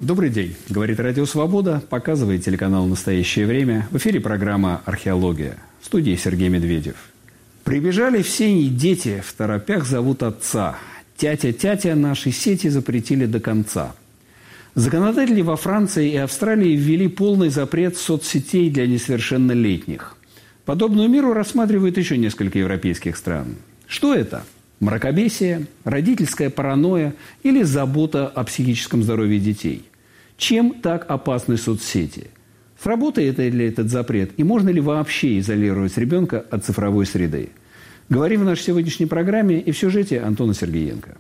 Добрый день. Говорит Радио Свобода, показывает телеканал «Настоящее время». В эфире программа «Археология». В студии Сергей Медведев. Прибежали в сени дети, в торопях зовут отца. Тятя-тятя наши сети запретили до конца. Законодатели во Франции и Австралии ввели полный запрет соцсетей для несовершеннолетних. Подобную меру рассматривают еще несколько европейских стран. Что это? Мракобесие, родительская паранойя или забота о психическом здоровье детей? Чем так опасны соцсети? Сработает ли этот запрет? И можно ли вообще изолировать ребенка от цифровой среды? Говорим в нашей сегодняшней программе и в сюжете Антона Сергеенко.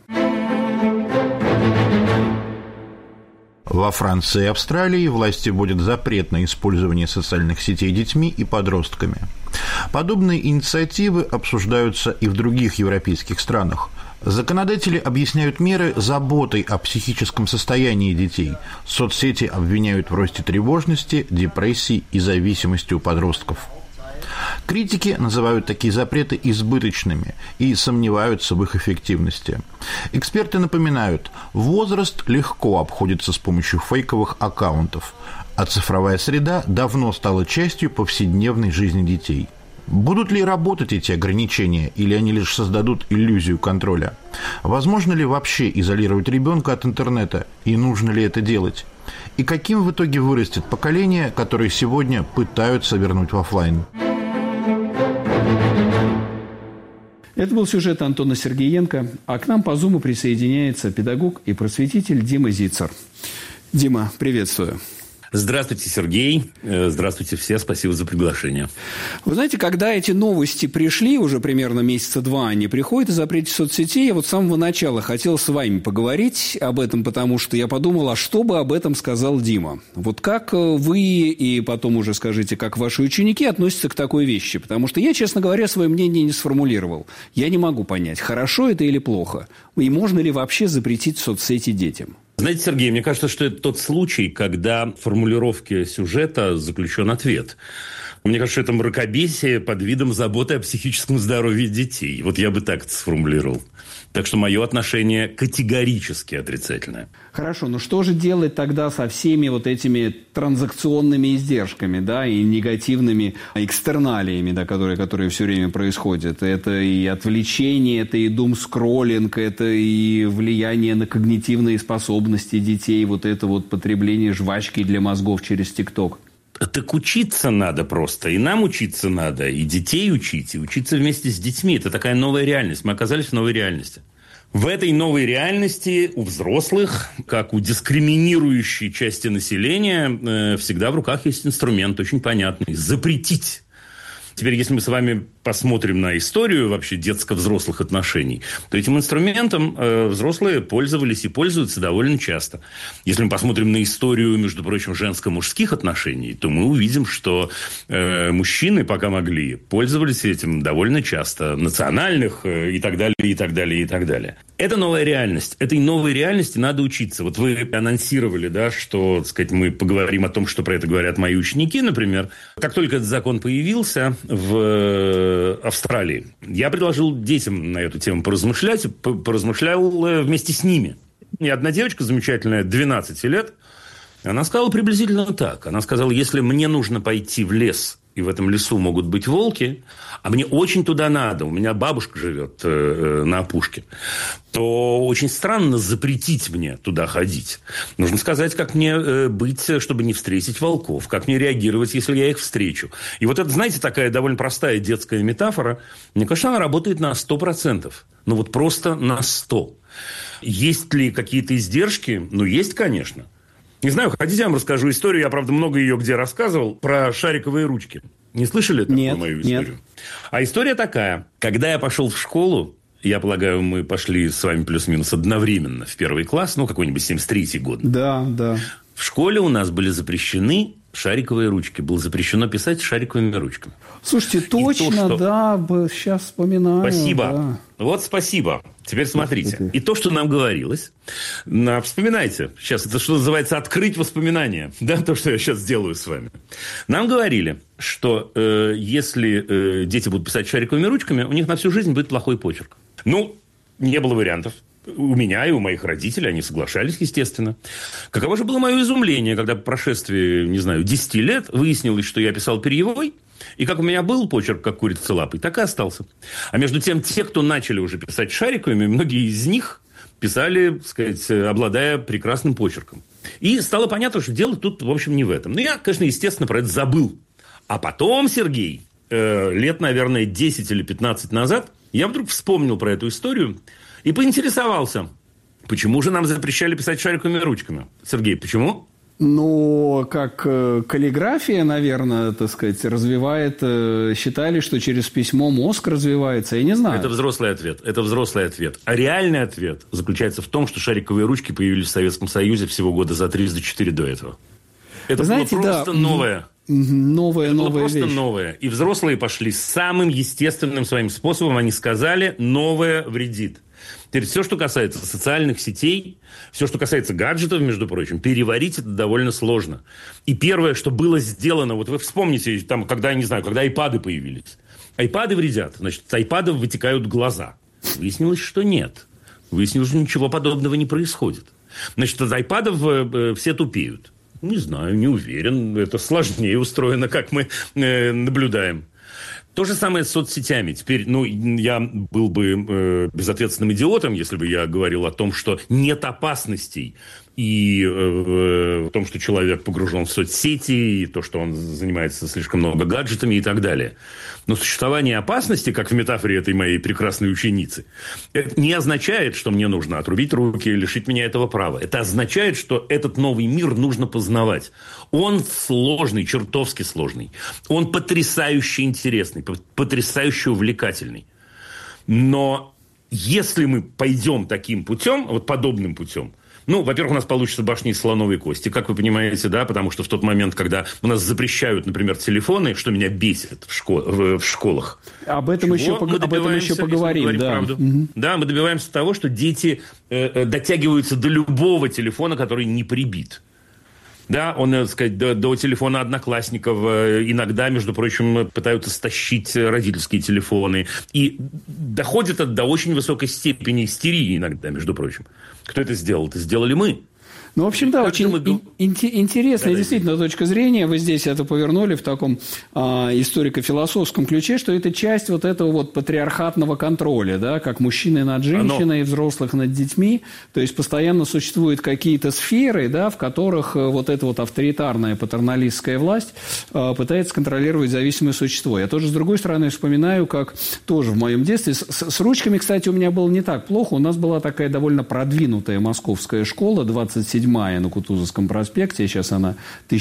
Во Франции и Австралии власти вводят запрет на использование социальных сетей детьми и подростками. Подобные инициативы обсуждаются и в других европейских странах. Законодатели объясняют меры заботой о психическом состоянии детей. Соцсети обвиняют в росте тревожности, депрессии и зависимости у подростков. Критики называют такие запреты избыточными и сомневаются в их эффективности. Эксперты напоминают, возраст легко обходится с помощью фейковых аккаунтов, а цифровая среда давно стала частью повседневной жизни детей. Будут ли работать эти ограничения, или они лишь создадут иллюзию контроля? Возможно ли вообще изолировать ребенка от интернета, и нужно ли это делать? И каким в итоге вырастет поколение, которое сегодня пытаются вернуть в офлайн? Это был сюжет Антона Сергеенко, а к нам по Зуму присоединяется педагог и просветитель Дима Зицер. Дима, приветствую. Здравствуйте, Сергей. Здравствуйте все. Спасибо за приглашение. Вы знаете, когда эти новости пришли, уже примерно месяца два они приходят о запрете соцсетей, я вот с самого начала хотел с вами поговорить об этом, потому что я подумал, а что бы об этом сказал Дима? Вот как вы, и потом уже скажите, как ваши ученики относятся к такой вещи? Потому что я, честно говоря, свое мнение не сформулировал. Я не могу понять, хорошо это или плохо. И можно ли вообще запретить соцсети детям? Знаете, Сергей, мне кажется, что это тот случай, когда в формулировке сюжета заключен ответ. Мне кажется, что это мракобесие под видом заботы о психическом здоровье детей. Вот я бы так это сформулировал. Так что мое отношение категорически отрицательное. Хорошо, но что же делать тогда со всеми вот этими транзакционными издержками, да, и негативными экстерналиями, да, которые все время происходят? Это и отвлечение, это и думскроллинг, это и влияние на когнитивные способности детей, вот это вот потребление жвачки для мозгов через ТикТок. Так учиться надо просто. И нам учиться надо, и детей учить, и учиться вместе с детьми. Это такая новая реальность. Мы оказались в новой реальности. В этой новой реальности у взрослых, как у дискриминирующей части населения, всегда в руках есть инструмент очень понятный – запретить. Теперь, если мы с вами посмотрим на историю вообще детско-взрослых отношений, то этим инструментом взрослые пользовались и пользуются довольно часто. Если мы посмотрим на историю, между прочим, женско-мужских отношений, то мы увидим, что мужчины, пока могли, пользовались этим довольно часто. Национальных и так далее, и так далее, и так далее. Это новая реальность. Этой новой реальности надо учиться. Вот вы анонсировали, да, что, так сказать, мы поговорим о том, что про это говорят мои ученики, например. Как только этот закон появился в Австралии, я предложил детям на эту тему поразмышлять, поразмышлял вместе с ними. И одна девочка замечательная, 12 лет, она сказала приблизительно так. Она сказала, если мне нужно пойти в лес, и в этом лесу могут быть волки, а мне очень туда надо, у меня бабушка живет на опушке, то очень странно запретить мне туда ходить. Нужно сказать, как мне быть, чтобы не встретить волков, как мне реагировать, если я их встречу. И вот это, знаете, такая довольно простая детская метафора, мне кажется, она работает на 100%. Ну вот просто на 100%. Есть ли какие-то издержки? Ну, есть, конечно. Не знаю, хотите, я вам расскажу историю, я, правда, много ее где рассказывал, про шариковые ручки. Не слышали такую мою историю? Нет. А история такая. Когда я пошел в школу, я полагаю, мы пошли с вами плюс-минус одновременно в первый класс, ну, какой-нибудь 73-й год. Да, да. В школе у нас были запрещены шариковые ручки. Было запрещено писать шариковыми ручками. Слушайте, точно, то, что... да, сейчас вспоминаю. Спасибо. Да. Вот спасибо. Теперь смотрите. И то, что нам говорилось, вспоминайте. Сейчас это, что называется, открыть воспоминания. Да, то, что я сейчас сделаю с вами. Нам говорили, что если дети будут писать шариковыми ручками, у них на всю жизнь будет плохой почерк. Ну, не было вариантов. У меня и у моих родителей, они соглашались, естественно. Каково же было мое изумление, когда по прошествии, 10 лет выяснилось, что я писал перьевой, и как у меня был почерк, как курица лапой, так и остался. А между тем, те, кто начали уже писать шариковыми, многие из них писали, так сказать, обладая прекрасным почерком. И стало понятно, что дело тут, в общем, не в этом. Но я, конечно, естественно, про это забыл. А потом, Сергей, лет, наверное, 10 или 15 назад, я вдруг вспомнил про эту историю и поинтересовался, почему же нам запрещали писать шариковыми ручками? Сергей, почему? Ну, как каллиграфия, наверное, так сказать, развивает, считали, что через письмо мозг развивается, я не знаю. Это взрослый ответ. А реальный ответ заключается в том, что шариковые ручки появились в Советском Союзе всего года за 3-4 до этого. Это знаете, было просто новое. Новая просто вещь. Новое. И взрослые пошли самым естественным своим способом. Они сказали, новое вредит. Теперь все, что касается социальных сетей, все, что касается гаджетов, между прочим, переварить это довольно сложно. И первое, что было сделано, вот вы вспомните, там, когда айпады появились. Айпады вредят, значит, с айпадов вытекают глаза. Выяснилось, что нет. Выяснилось, что ничего подобного не происходит. Значит, от айпадов все тупеют. Не знаю, не уверен. Это сложнее устроено, как мы наблюдаем. То же самое с соцсетями. Теперь, я был бы безответственным идиотом, если бы я говорил о том, что нет опасностей. И в том, что человек погружен в соцсети, и то, что он занимается слишком много гаджетами и так далее. Но существование опасности, как в метафоре этой моей прекрасной ученицы, это не означает, что мне нужно отрубить руки и лишить меня этого права. Это означает, что этот новый мир нужно познавать. Он сложный, чертовски сложный. Он потрясающе интересный, потрясающе увлекательный. Но если мы пойдем таким путем, вот подобным путем, во-первых, у нас получится башня из слоновой кости, как вы понимаете, да, потому что в тот момент, когда у нас запрещают, например, телефоны, что меня бесит в школах. Об этом еще поговорим, да. Да, мы добиваемся того, что дети дотягиваются до любого телефона, который не прибит. Да, он, так сказать, до телефона одноклассников иногда, между прочим, пытаются стащить родительские телефоны. И доходит это до очень высокой степени истерии иногда, между прочим. Кто это сделал? Это сделали мы. В общем, да, очень интересная действительно точка зрения. Вы здесь это повернули в таком историко-философском ключе, что это часть вот этого вот патриархатного контроля, да, как мужчины над женщиной, взрослых над детьми. То есть постоянно существуют какие-то сферы, да, в которых вот эта вот авторитарная патерналистская власть пытается контролировать зависимое существо. Я тоже, с другой стороны, вспоминаю, как тоже в моем детстве с ручками, кстати, у меня было не так плохо. У нас была такая довольно продвинутая московская школа, 27-я на Кутузовском проспекте, сейчас она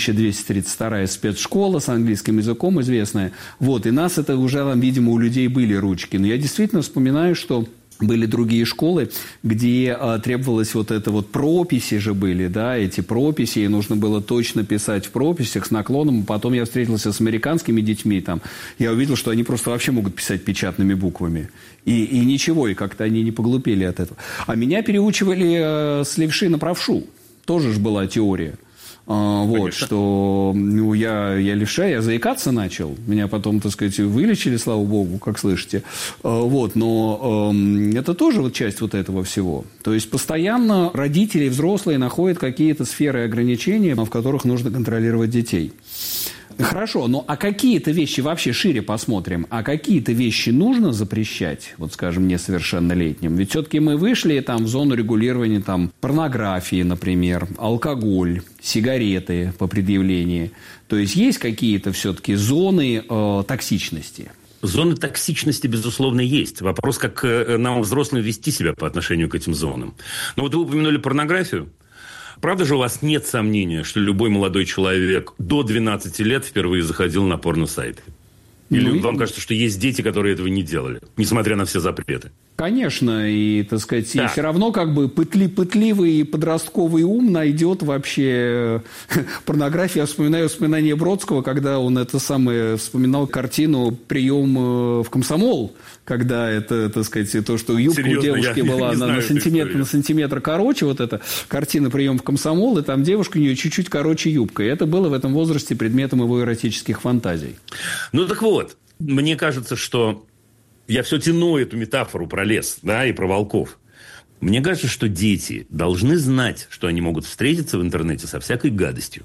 1232-я спецшкола с английским языком известная. Вот, и нас это уже, видимо, у людей были ручки. Но я действительно вспоминаю, что были другие школы, где требовалось вот это вот прописи же были, да, эти прописи, и нужно было точно писать в прописях с наклоном. Потом я встретился с американскими детьми, там, я увидел, что они просто вообще могут писать печатными буквами. И ничего, и как-то они не поглупели от этого. А меня переучивали с левши на правшу. Тоже же была теория. Вот, что я левша, я заикаться начал. Меня потом, так сказать, вылечили, слава богу, как слышите. Вот, но это тоже вот часть вот этого всего. То есть постоянно родители, взрослые находят какие-то сферы ограничения, в которых нужно контролировать детей. Хорошо, но а какие-то вещи, вообще шире посмотрим, а какие-то вещи нужно запрещать, вот скажем, несовершеннолетним? Ведь все-таки мы вышли там в зону регулирования там, порнографии, например, алкоголь, сигареты по предъявлении. То есть есть какие-то все-таки зоны токсичности? Зоны токсичности, безусловно, есть. Вопрос, как нам, взрослым, вести себя по отношению к этим зонам. Но вот вы упомянули порнографию. Правда же у вас нет сомнения, что любой молодой человек до 12 лет впервые заходил на порносайты? Или вам кажется, что есть дети, которые этого не делали, несмотря на все запреты? Конечно, и, так сказать, и все равно как бы пытливый подростковый ум найдет вообще порнографию. Я вспоминаю воспоминания Бродского, когда он вспоминал картину «Прием в комсомол», когда это, так сказать, то, что юбка у девушки была на сантиметр короче, вот эта картина «Прием в комсомол», и там девушка у нее чуть-чуть короче юбка. И это было в этом возрасте предметом его эротических фантазий. Ну, так вот, мне кажется, что я все тяну эту метафору про лес, да, и про волков. Мне кажется, что дети должны знать, что они могут встретиться в интернете со всякой гадостью.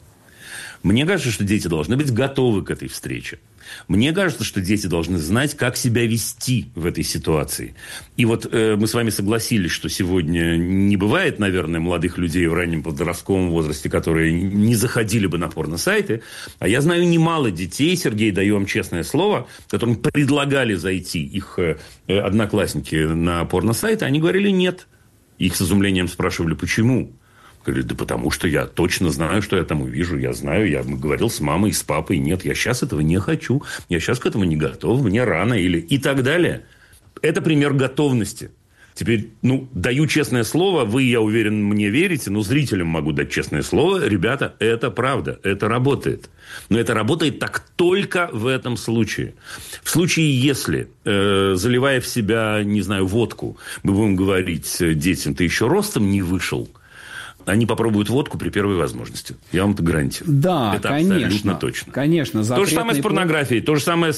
Мне кажется, что дети должны быть готовы к этой встрече. Мне кажется, что дети должны знать, как себя вести в этой ситуации. И вот мы с вами согласились, что сегодня не бывает, наверное, молодых людей в раннем подростковом возрасте, которые не заходили бы на порно-сайты. А я знаю немало детей, Сергей, даю вам честное слово, которым предлагали зайти их одноклассники на порно-сайты, они говорили «нет». Их с изумлением спрашивали «почему?». Говорит, да потому что я точно знаю, что я там увижу. Я знаю, я говорил с мамой, с папой. Нет, я сейчас этого не хочу. Я сейчас к этому не готов. Мне рано. Или и так далее. Это пример готовности. Теперь, даю честное слово. Вы, я уверен, мне верите. Но зрителям могу дать честное слово. Ребята, это правда. Это работает. Но это работает так только в этом случае. В случае, если, заливая в себя, не знаю, водку, мы будем говорить детям, ты еще ростом не вышел, они попробуют водку при первой возможности. Я вам это гарантирую. Да, это конечно. Абсолютно точно. Конечно. То же самое с порнографией, то же самое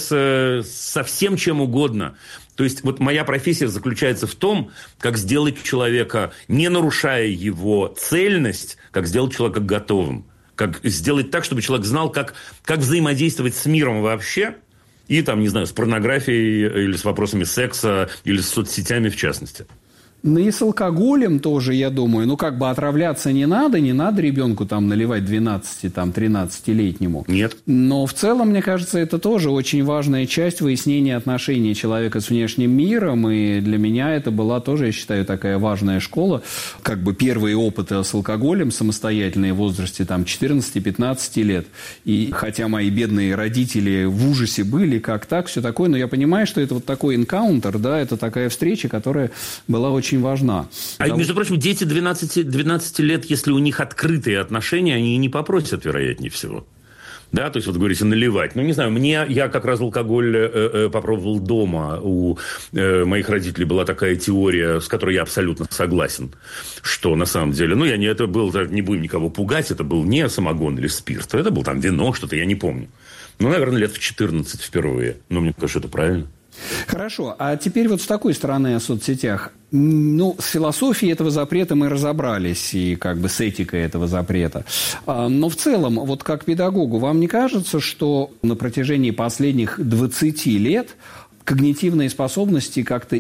со всем чем угодно. То есть, вот моя профессия заключается в том, как сделать человека, не нарушая его цельность, как сделать человека готовым. Как сделать так, чтобы человек знал, как взаимодействовать с миром вообще. И, там, не знаю, с порнографией, или с вопросами секса, или с соцсетями в частности. Ну и с алкоголем тоже, я думаю. Отравляться не надо ребенку там наливать 13-13-летнему. Нет. Но в целом, мне кажется, это тоже очень важная часть выяснения отношений человека с внешним миром. И для меня это была тоже, я считаю, такая важная школа. Первые опыты с алкоголем самостоятельные в возрасте 14-15 лет. И хотя мои бедные родители в ужасе были, как так, все такое, но я понимаю, что это вот такой энкаунтер, да, это такая встреча, которая была очень важна. Между прочим, дети 12 лет, если у них открытые отношения, они и не попросят, вероятнее всего. Да, то есть, вот говорите, наливать. Не знаю, я как раз алкоголь попробовал дома. У моих родителей была такая теория, с которой я абсолютно согласен, что на самом деле, это был, не будем никого пугать, это был не самогон или спирт, это был там вино, что-то, я не помню. Наверное, лет в 14 впервые. Мне кажется, это правильно. Хорошо. А теперь вот с такой стороны о соцсетях. С философией этого запрета мы разобрались, и с этикой этого запрета. Но в целом, вот как педагогу, вам не кажется, что на протяжении последних 20 лет когнитивные способности как-то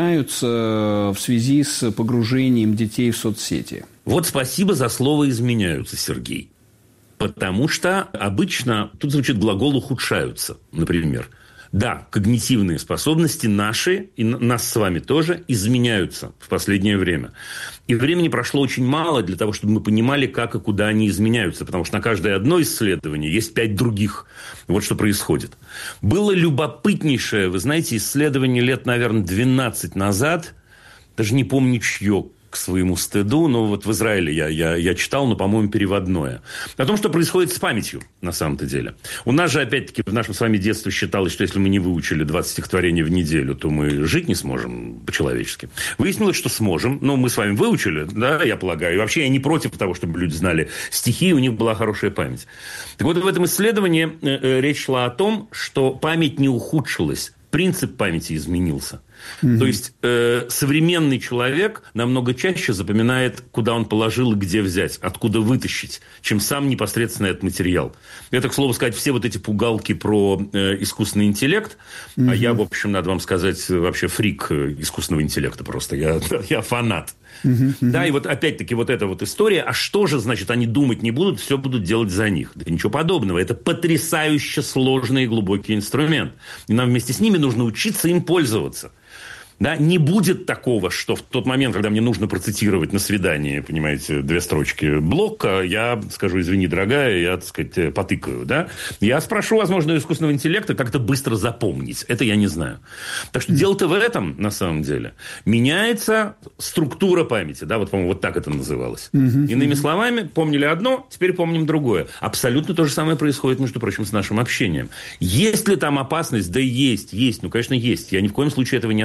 изменяются в связи с погружением детей в соцсети? Вот спасибо за слово «изменяются», Сергей. Потому что обычно тут звучит глагол «ухудшаются», например. Да, когнитивные способности наши, и нас с вами тоже, изменяются в последнее время. И времени прошло очень мало для того, чтобы мы понимали, как и куда они изменяются. Потому что на каждое одно исследование есть 5 других. Вот что происходит. Было любопытнейшее, вы знаете, исследование лет, наверное, 12 назад. Даже не помню, чье, к своему стыду, но вот в Израиле я читал, но, по-моему, переводное. О том, что происходит с памятью, на самом-то деле. У нас же, опять-таки, в нашем с вами детстве считалось, что если мы не выучили 20 стихотворений в неделю, то мы жить не сможем по-человечески. Выяснилось, что сможем, но мы с вами выучили, да, я полагаю. И вообще я не против того, чтобы люди знали стихи, у них была хорошая память. Так вот, в этом исследовании речь шла о том, что память не ухудшилась, принцип памяти изменился. То есть современный человек намного чаще запоминает, куда он положил и где взять, откуда вытащить, чем сам непосредственно этот материал. Это, к слову сказать, все вот эти пугалки про искусственный интеллект, а я, в общем, надо вам сказать, вообще фрик искусственного интеллекта просто, я фанат. Да, и вот опять-таки вот эта вот история, а что же, значит, они думать не будут, все будут делать за них. Да ничего подобного, это потрясающе сложный и глубокий инструмент. И нам вместе с ними нужно учиться им пользоваться. Да, не будет такого, что в тот момент, когда мне нужно процитировать на свидании, понимаете, 2 строчки Блока, я скажу, извини, дорогая, я, так сказать, потыкаю, да. Я спрошу, возможно, у искусственного интеллекта как-то быстро запомнить. Это я не знаю. Так что дело-то в этом, на самом деле. Меняется структура памяти, да, вот, по-моему, вот так это называлось. Иными словами, помнили одно, теперь помним другое. Абсолютно то же самое происходит, между прочим, с нашим общением. Есть ли там опасность? Да есть. Ну, конечно, есть. Я ни в коем случае этого не отрицаю.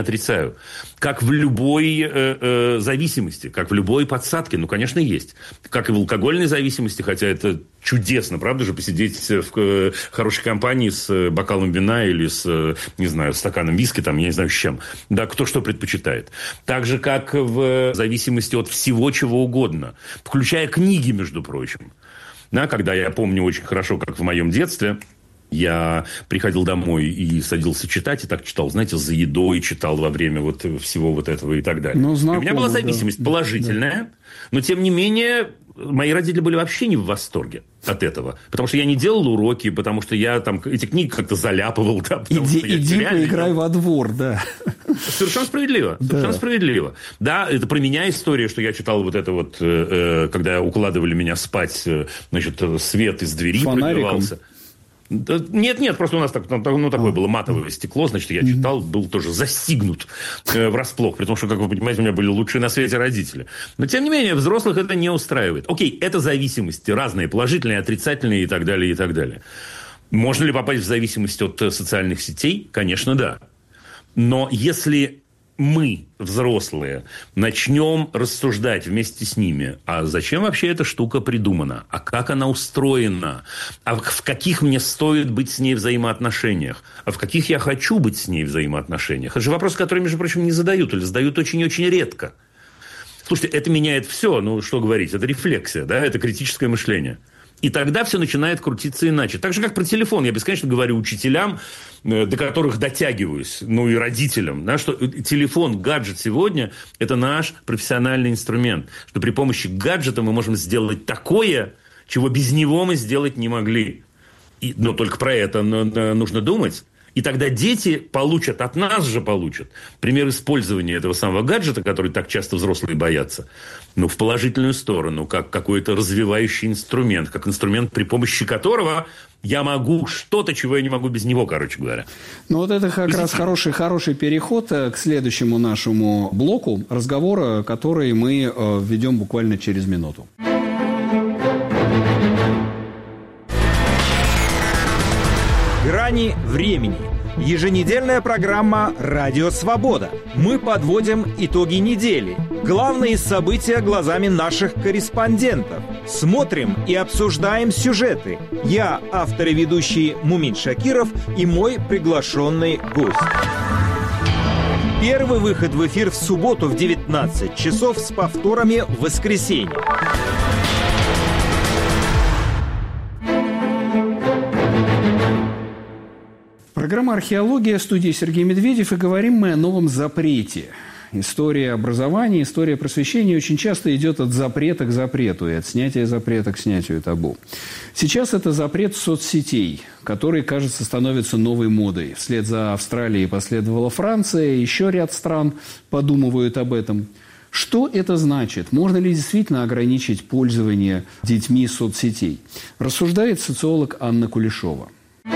считаю. Как в любой зависимости, как в любой подсадке. Ну, конечно, есть. Как и в алкогольной зависимости, хотя это чудесно, правда же, посидеть в хорошей компании с бокалом вина или с, не знаю, стаканом виски, там, я не знаю, с чем. Да, кто что предпочитает. Так же, как в зависимости от всего, чего угодно. Включая книги, между прочим. Да, когда я помню очень хорошо, как в моем детстве... Я приходил домой и садился читать, и так читал, знаете, за едой читал во время вот всего вот этого и так далее. Ну, знакомо, у меня была зависимость положительная, но, тем не менее, мои родители были вообще не в восторге от этого. Потому что я не делал уроки, потому что я там эти книги как-то заляпывал. Да, иди поиграй во двор, да. Совершенно справедливо. Совершенно справедливо. Да, это про меня история, что я читал вот это вот, когда укладывали меня спать, значит, свет из двери пробивался. Нет, просто у нас такое было матовое стекло, значит, я читал, был тоже застигнут врасплох, при том, что, как вы понимаете, у меня были лучшие на свете родители. Но, тем не менее, взрослых это не устраивает. Окей, это зависимости разные, положительные, отрицательные и так далее, и так далее. Можно ли попасть в зависимость от социальных сетей? Конечно, да. Но если мы, взрослые, начнем рассуждать вместе с ними, а зачем вообще эта штука придумана, а как она устроена, а в каких мне стоит быть с ней взаимоотношениях, а в каких я хочу быть с ней взаимоотношениях. Это же вопрос, который, между прочим, не задают или задают очень-очень редко. Слушайте, это меняет все, ну что говорить, это рефлексия, да, это критическое мышление. И тогда все начинает крутиться иначе. Так же, как про телефон. Я бесконечно говорю учителям, до которых дотягиваюсь, ну и родителям, да, что телефон, гаджет сегодня – это наш профессиональный инструмент. Что при помощи гаджета мы можем сделать такое, чего без него мы сделать не могли. Но только про это нужно думать. И тогда дети получат, от нас же получат, пример использования этого самого гаджета, который так часто взрослые боятся, ну, в положительную сторону, как какой-то развивающий инструмент, как инструмент, при помощи которого я могу что-то, чего я не могу без него, короче говоря. Ну, вот это как раз хороший переход к следующему нашему блоку разговора, который мы ведем буквально через минуту. «Грани времени». Еженедельная программа «Радио Свобода». Мы подводим итоги недели. Главные события глазами наших корреспондентов. Смотрим и обсуждаем сюжеты. Я, автор и ведущий Мумин Шакиров, и мой приглашенный гость. Первый выход в эфир в субботу в 19 часов с повторами в воскресенье. Программа «Археология», в студии Сергей Медведев, и говорим мы о новом запрете. История образования, история просвещения очень часто идет от запрета к запрету и от снятия запрета к снятию табу. Сейчас это запрет соцсетей, который, кажется, становится новой модой. Вслед за Австралией последовала Франция, еще ряд стран подумывают об этом. Что это значит? Можно ли действительно ограничить пользование детьми соцсетей? Рассуждает социолог Анна Кулешова.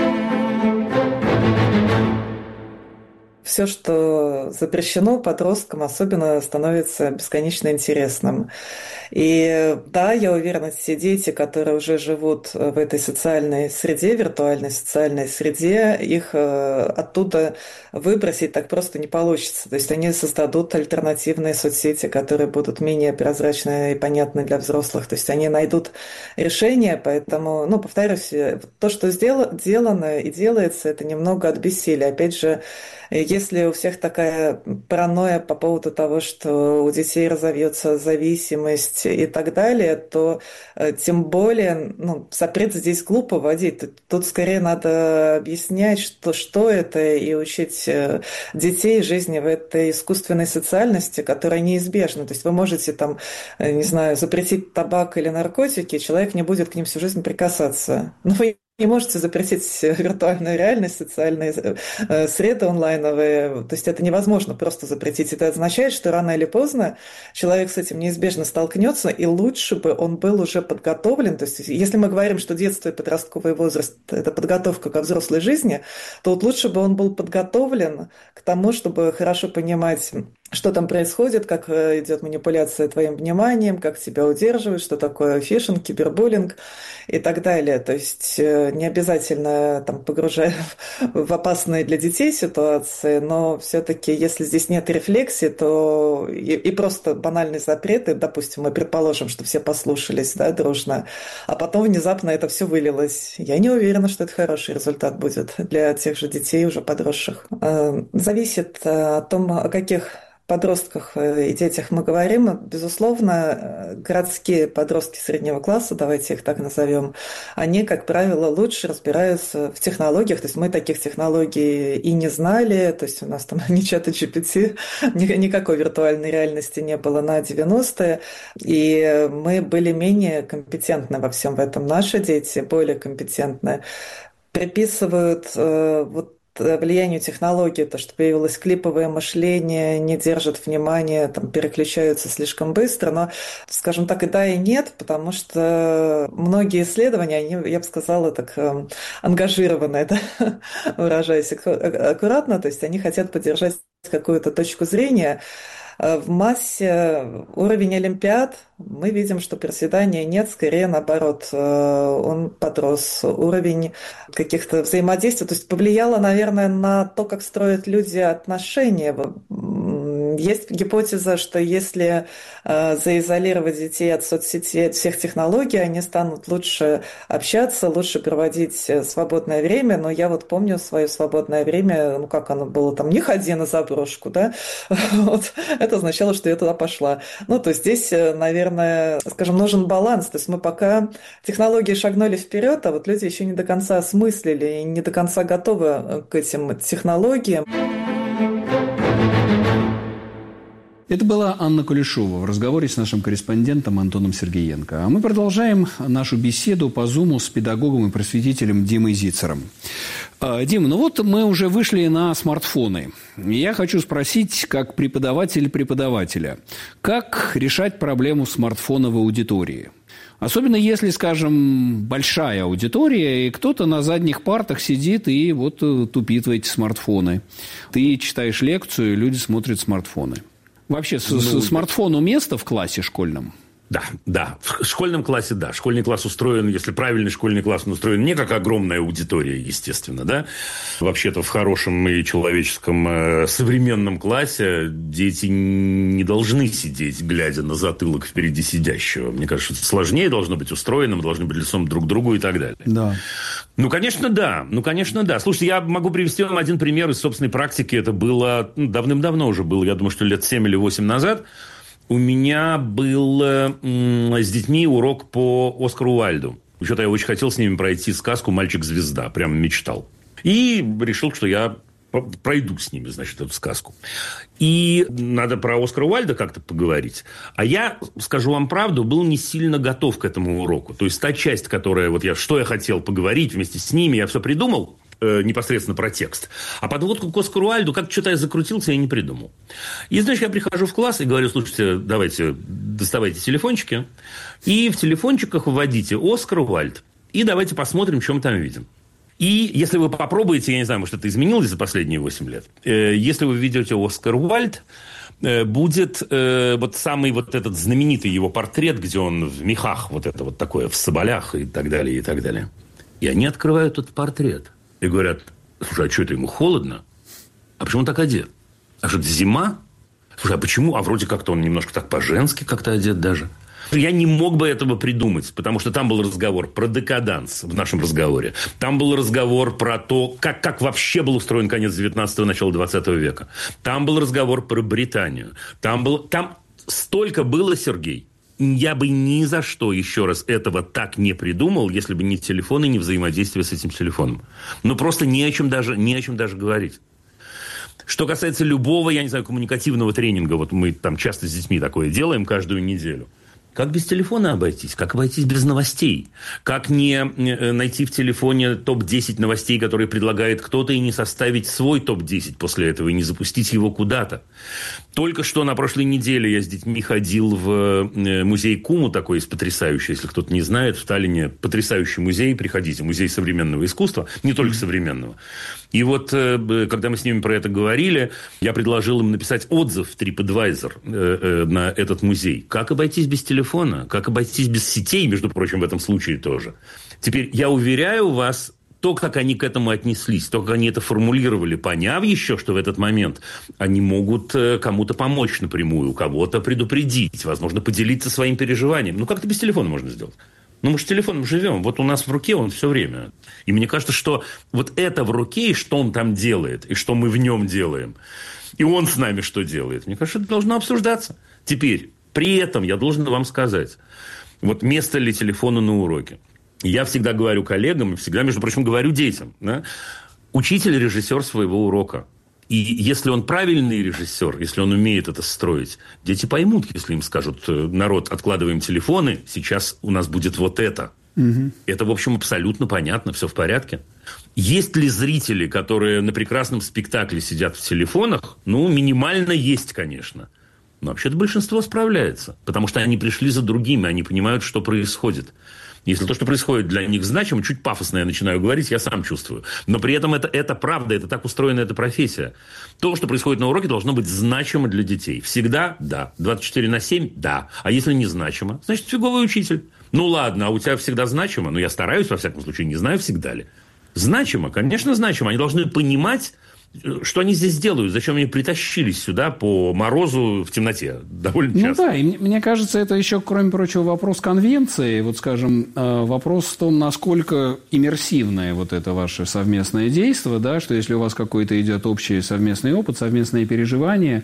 Все, что запрещено подросткам, особенно становится бесконечно интересным. И да, я уверена, все дети, которые уже живут в этой социальной среде, виртуальной социальной среде, их оттуда выбросить так просто не получится. То есть они создадут альтернативные соцсети, которые будут менее прозрачны и понятны для взрослых. То есть они найдут решение, поэтому, повторюсь, то, что сделано и делается, это немного от бессилия. Опять же, если у всех такая паранойя по поводу того, что у детей разовьется зависимость и так далее, то тем более запрет здесь глупо вводить. Тут скорее надо объяснять, что это, и учить детей жизни в этой искусственной социальности, которая неизбежна. То есть вы можете запретить табак или наркотики, человек не будет к ним всю жизнь прикасаться. Но вы не можете запретить виртуальную реальность, социальные среды онлайновые. То есть это невозможно просто запретить. Это означает, что рано или поздно человек с этим неизбежно столкнется, и лучше бы он был уже подготовлен. То есть если мы говорим, что детство и подростковый возраст – это подготовка ко взрослой жизни, то вот лучше бы он был подготовлен к тому, чтобы хорошо понимать что там происходит, как идет манипуляция твоим вниманием, как тебя удерживают, что такое фишинг, кибербуллинг и так далее. То есть не обязательно там погружая в опасные для детей ситуации, но все-таки, если здесь нет рефлексии, то и просто банальные запреты, допустим, мы предположим, что все послушались, да, дружно, а потом внезапно это все вылилось. Я не уверена, что это хороший результат будет для тех же детей, уже подросших. Зависит от того, о каких подростках и детях мы говорим, безусловно, городские подростки среднего класса, давайте их так назовем, они, как правило, лучше разбираются в технологиях. То есть мы таких технологий и не знали, то есть у нас там ни чата GPT, никакой виртуальной реальности не было на 90-е, и мы были менее компетентны во всем этом. Наши дети более компетентны. Приписывают влиянию технологий, то, что появилось клиповое мышление, не держат внимания, там, переключаются слишком быстро, но, скажем так, и да, и нет, потому что многие исследования, они, я бы сказала, так ангажированные, да? Выражаясь аккуратно, то есть они хотят поддержать какую-то точку зрения. В массе уровень олимпиад мы видим, что проседания нет, скорее наоборот, он подрос. Уровень каких-то взаимодействий, то есть повлияло, наверное, на то, как строят люди отношения. Есть гипотеза, что если заизолировать детей от соцсетей, от всех технологий, они станут лучше общаться, лучше проводить свободное время. Но я вот помню свое свободное время, ну как оно было, там, не ходи на заброшку, да, вот, это означало, что я туда пошла. Ну, то есть здесь, наверное, скажем, нужен баланс. То есть мы пока технологии шагнули вперед, а вот люди еще не до конца осмыслили и не до конца готовы к этим технологиям. Это была Анна Кулешова в разговоре с нашим корреспондентом Антоном Сергеенко. А мы продолжаем нашу беседу по Зуму с педагогом и просветителем Димой Зицером. Дим, ну вот мы уже вышли на смартфоны. Я хочу спросить, как преподаватель преподавателя, как решать проблему смартфона в аудитории? Особенно если, скажем, большая аудитория, и кто-то на задних партах сидит и вот тупит в эти смартфоны. Ты читаешь лекцию, и люди смотрят смартфоны. Вообще, смартфону место в классе школьном? Да. В школьном классе, да. Школьный класс устроен, если правильный школьный класс, он устроен не как огромная аудитория, естественно, да. Вообще-то в хорошем и человеческом современном классе дети не должны сидеть, глядя на затылок впереди сидящего. Мне кажется, это сложнее должно быть устроено, мы должны быть лицом друг к другу и так далее. Да. Ну, конечно, да. Слушайте, я могу привести вам один пример из собственной практики. Это было давным-давно уже было, я думаю, что лет 7 или 8 назад. У меня был с детьми урок по Оскару Уайльду. Что-то я очень хотел с ними пройти сказку «Мальчик-звезда». Прям мечтал. И решил, что я пройду с ними, значит, эту сказку. И надо про Оскара Уайльда как-то поговорить. А я, скажу вам правду, был не сильно готов к этому уроку. То есть та часть, которая что я хотел поговорить вместе с ними, я все придумал, непосредственно про текст. А подводку к Оскару Уайльду, как что-то я закрутился, я не придумал. И, значит, я прихожу в класс и говорю: слушайте, давайте, доставайте телефончики, и в телефончиках вводите Оскар Уайльд, и давайте посмотрим, что мы там видим. И если вы попробуете, я не знаю, может, это изменилось за последние 8 лет, если вы введете Оскар Уайльд, будет вот самый вот этот знаменитый его портрет, где он в мехах, вот это вот такое, в соболях и так далее, и так далее. И они открывают этот портрет и говорят: слушай, а что это, ему холодно? А почему он так одет? А что, это зима? Слушай, а почему? А вроде как-то он немножко так по-женски как-то одет даже. Я не мог бы этого придумать, потому что там был разговор про декаданс в нашем разговоре. Там был разговор про то, как вообще был устроен конец 19-го, начало 20 века. Там был разговор про Британию. Там столько было, Сергей. Я бы ни за что еще раз этого так не придумал, если бы не телефон и не взаимодействие с этим телефоном. Ну, просто не о чем даже говорить. Что касается любого, я не знаю, коммуникативного тренинга, вот мы там часто с детьми такое делаем каждую неделю. Как без телефона обойтись? Как обойтись без новостей? Как не найти в телефоне топ-10 новостей, которые предлагает кто-то, и не составить свой топ-10 после этого, и не запустить его куда-то? Только что на прошлой неделе я с детьми ходил в музей КУМУ, такой потрясающий, если кто-то не знает, в Таллине потрясающий музей, приходите, музей современного искусства, не только современного. И вот, когда мы с ними про это говорили, я предложил им написать отзыв в TripAdvisor на этот музей. Как обойтись без телефона? Как обойтись без сетей, между прочим, в этом случае тоже? Теперь, я уверяю вас, то, как они к этому отнеслись, то, как они это формулировали, поняв еще, что в этот момент они могут кому-то помочь напрямую, кого-то предупредить, возможно, поделиться своим переживанием. Ну, как это без телефона можно сделать? Ну, мы же телефоном живем. Вот у нас в руке он все время. И мне кажется, что вот это в руке, и что он там делает, и что мы в нем делаем, и он с нами что делает, мне кажется, это должно обсуждаться. Теперь, при этом я должен вам сказать, вот место ли телефона на уроке. Я всегда говорю коллегам, и всегда, между прочим, говорю детям. Да? Учитель – режиссер своего урока. И если он правильный режиссер, если он умеет это строить, дети поймут, если им скажут: народ, откладываем телефоны, сейчас у нас будет вот это. Угу. Это, в общем, абсолютно понятно, все в порядке. Есть ли зрители, которые на прекрасном спектакле сидят в телефонах? Ну, минимально есть, конечно. Но вообще-то большинство справляется, потому что они пришли за другими, они понимают, что происходит. Если то, что происходит для них значимо, чуть пафосно я начинаю говорить, я сам чувствую. Но при этом это правда, это так устроена эта профессия. То, что происходит на уроке, должно быть значимо для детей. Всегда – да. 24/7 – да. А если не значимо, значит, фиговый учитель. Ну, ладно, а у тебя всегда значимо? Ну, я стараюсь, во всяком случае, не знаю, всегда ли. Значимо, конечно, значимо. Они должны понимать, что они здесь делают, зачем они притащились сюда по морозу в темноте довольно часто. Ну да, и мне кажется, это еще, кроме прочего, вопрос конвенции. Вот, скажем, вопрос в том, насколько иммерсивное вот это ваше совместное действие, да, что если у вас какой-то идет общий совместный опыт, совместные переживания,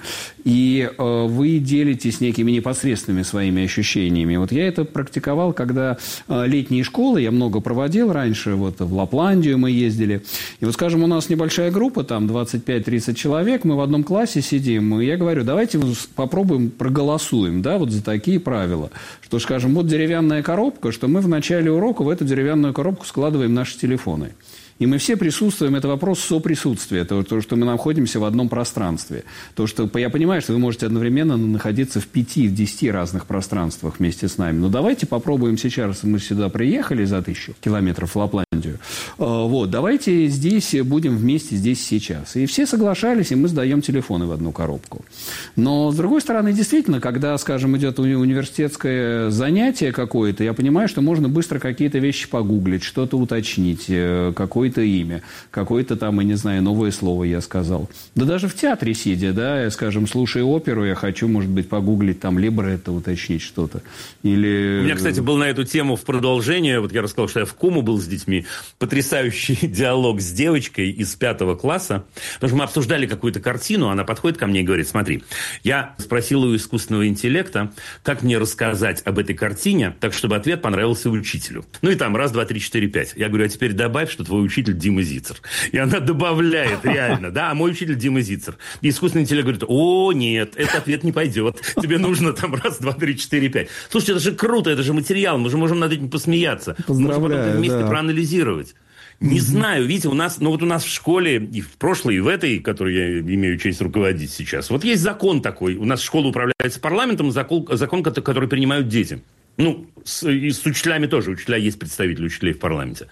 и вы делитесь некими непосредственными своими ощущениями. Вот я это практиковал, когда летние школы, я много проводил раньше, вот в Лапландию мы ездили, и вот, скажем, у нас небольшая группа, там 25-30 человек, мы в одном классе сидим, и я говорю, давайте попробуем, проголосуем, да, вот за такие правила, что, скажем, вот деревянная коробка, что мы в начале урока в эту деревянную коробку складываем наши телефоны. И мы все присутствуем, это вопрос соприсутствия, то, что мы находимся в одном пространстве. То, что я понимаю, что вы можете одновременно находиться в 5-10 разных пространствах вместе с нами. Но давайте попробуем сейчас, мы сюда приехали за 1000 километров в Лапландию, вот, давайте здесь будем вместе, здесь сейчас. И все соглашались, и мы сдаем телефоны в одну коробку. Но, с другой стороны, действительно, когда, скажем, идет университетское занятие какое-то, я понимаю, что можно быстро какие-то вещи погуглить, что-то уточнить, какое-то имя, какое-то там, я не знаю, новое слово я сказал. Да даже в театре сидя, да, я, скажем, слушая оперу, я хочу, может быть, погуглить там либретто, уточнить что-то. Или... У меня, кстати, был на эту тему в продолжение, вот я рассказал, что я в КУМУ был с детьми, потрясающий диалог с девочкой из 5 класса, потому что мы обсуждали какую-то картину, она подходит ко мне и говорит, смотри, я спросил у искусственного интеллекта, как мне рассказать об этой картине, так, чтобы ответ понравился учителю. Ну и там, 1, 2, 3, 4, 5. Я говорю, а теперь добавь, что твой учитель Дима Зицер. И она добавляет, реально, да, мой учитель Дима Зицер. И искусственный интеллект говорит, о, нет, этот ответ не пойдет. Тебе нужно там 1, 2, 3, 4, 5. Слушайте, это же круто, это же материал, мы же можем над этим посмеяться. Поздравляю, можем потом вместе проанализировать. Не знаю, видите, у нас в школе, и в прошлой, и в этой, которую я имею честь руководить сейчас, вот есть закон такой. У нас школа управляется парламентом, закон, который принимают дети. Ну, с учителями тоже. Учителя есть представители учителей в парламенте.